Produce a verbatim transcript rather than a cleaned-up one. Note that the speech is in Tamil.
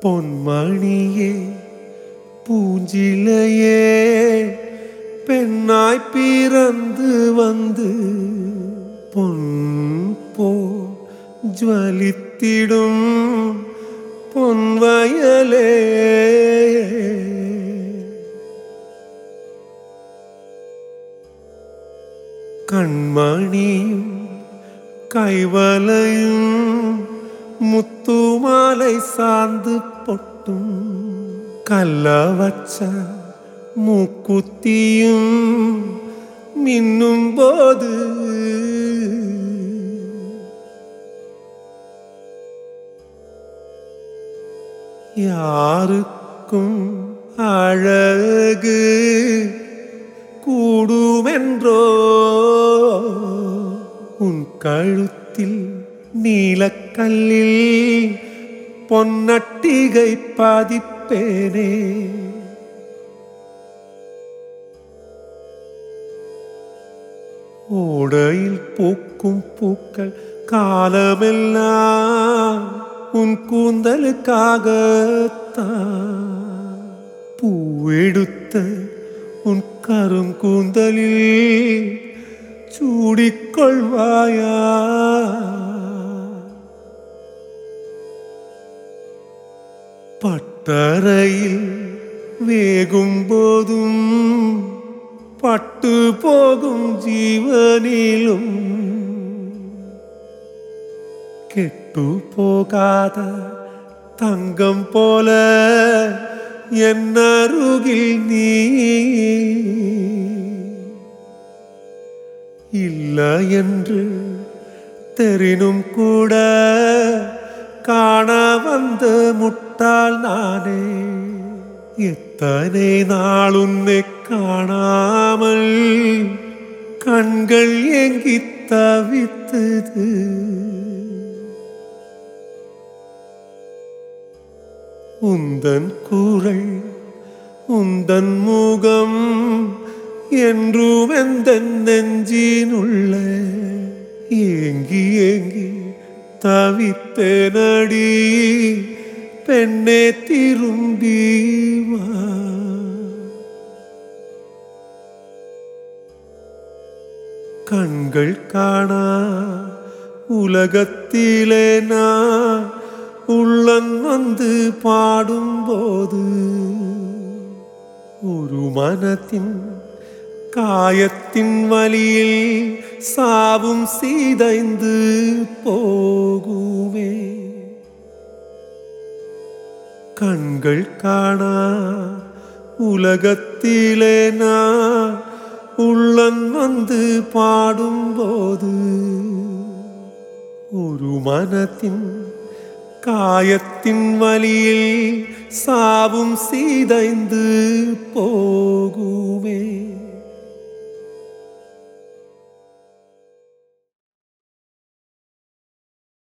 பொன்மணியே பூஞ்சிலையே பெண்ணாய் பிறந்து வந்து பொன் போ ஜ்வலித்திடும் பொன்வயலே கண்மணியும் கைவலையும் முத்துமாலை சார்ந்து பொட்டும் கல்லவச்ச மூக்குத்தியும் மின்னும் போது யாருக்கும் அழகு கூடுமென்றோ உன் கழுத்தில் நீலக்கல்லில் பொன்னட்டிகை பதிப்பேனே. ஓடையில் பூக்கும் பூக்கள் காலமெல்லாம் உன் கூந்தலுக்காகத்தான் பூவெடுத்த உன் கருங்கூந்தலில் சூடிக்கொள்வாயா. பட்டறையில் வேகும் போதும் பட்டு போகும் ஜீவனிலும் கெட்டு போகாத தங்கம் போல என் அருகில் நீ இல்லை என்று தெரினும் கூட காண வந்த முட்டாள் நானே. எத்தனை நாள் உன்னை காணாமல் கண்கள் ஏங்கி தவித்தது. உந்தன் குரல் உந்தன் முகம் என்றும் எந்தன் நெஞ்சினுள்ள ஏங்கி ஏங்கி தவித்தேனடி பெண்ணே திரும்பி வா. கண்கள் காணா உலகத்திலே நான் உள்ளன் வந்து பாடும்போது ஒரு மனத்தின் காயத்தின் வலியில் சாவும் சீதைந்து போகுமே. கண்கள் காணா உலகத்திலே நான் உள்ளன் வந்து பாடும்போது ஒரு மனத்தின் காயத்தின் வலியில் சாவும் சீதைந்து போ